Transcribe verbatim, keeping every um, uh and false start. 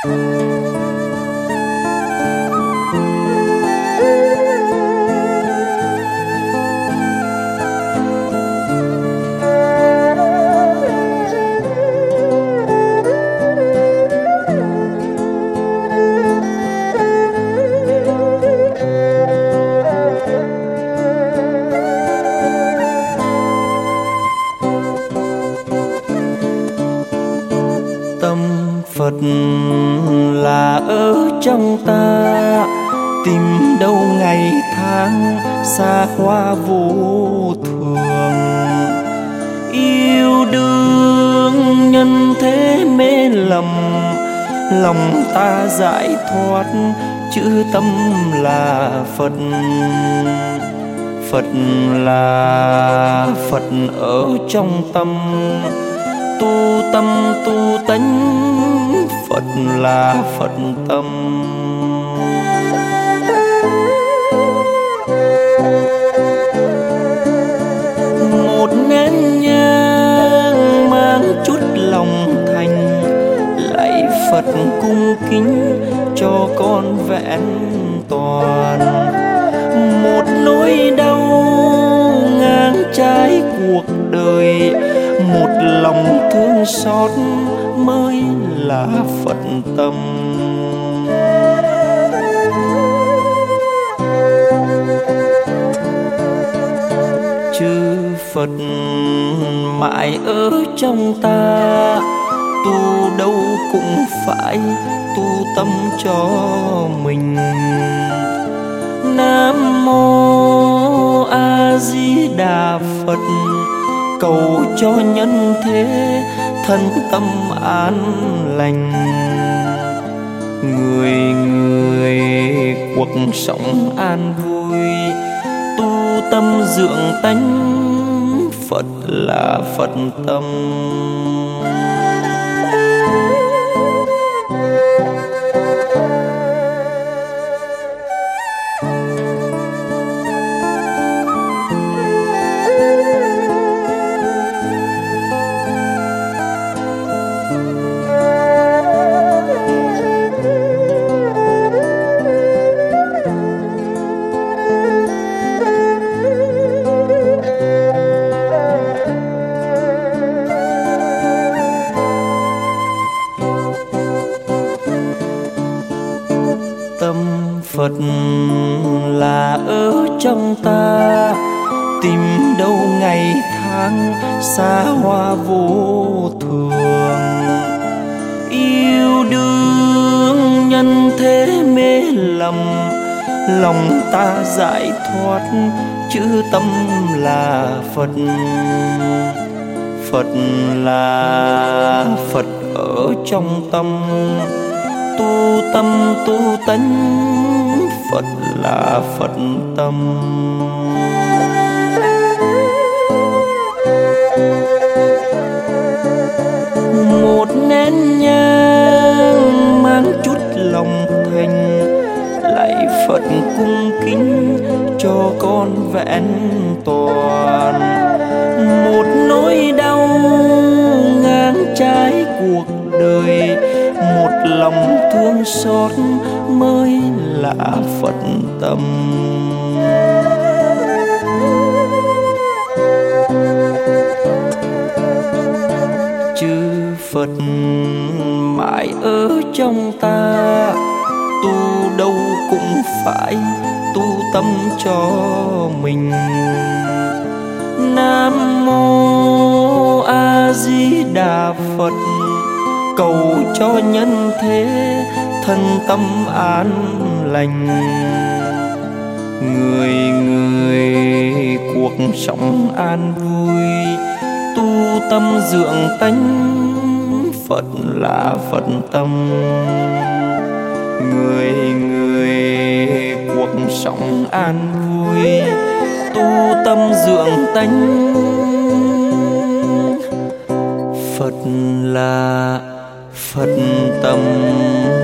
Tâm Phật là ở trong ta, tìm đâu ngày tháng xa hoa vô thường. Yêu đương nhân thế mê lầm, lòng ta giải thoát chữ tâm là Phật. Phật là Phật ở trong tâm, tu tâm tu tánh, Phật là Phật tâm. Một nén nhang mang chút lòng thành, lạy Phật cung kính cho con vẹn toàn. Một nỗi đau ngang trái cuộc đời, một lòng thương xót mới là Phật tâm. Chư Phật mãi ở trong ta, tu đâu cũng phải tu tâm cho mình. Nam mô A Di Đà Phật, cầu cho nhân thế thân tâm an lành. Người người cuộc sống an vui, tu tâm dưỡng tánh, Phật là Phật tâm. Tâm Phật là ở trong ta, tìm đâu ngày tháng xa hoa vô thường. Yêu đương nhân thế mê lầm, lòng ta giải thoát chữ tâm là Phật. Phật là Phật ở trong tâm, tu tâm tu tánh, Phật là Phật tâm. Một nén nhang mang chút lòng thành, lạy Phật cung kính cho con vẹn toàn. Một nỗi đau ngang trái cuộc đời, một lòng thương xót mới là Phật tâm. Chư Phật mãi ở trong ta, tu đâu cũng phải tu tâm cho mình. Nam mô A Di Đà Phật, cầu cho nhân thế thân tâm an lành. Người người cuộc sống an vui, tu tâm dưỡng tánh, Phật là Phật tâm. Người người cuộc sống an vui, tu tâm dưỡng tánh, Phật là Phật tâm.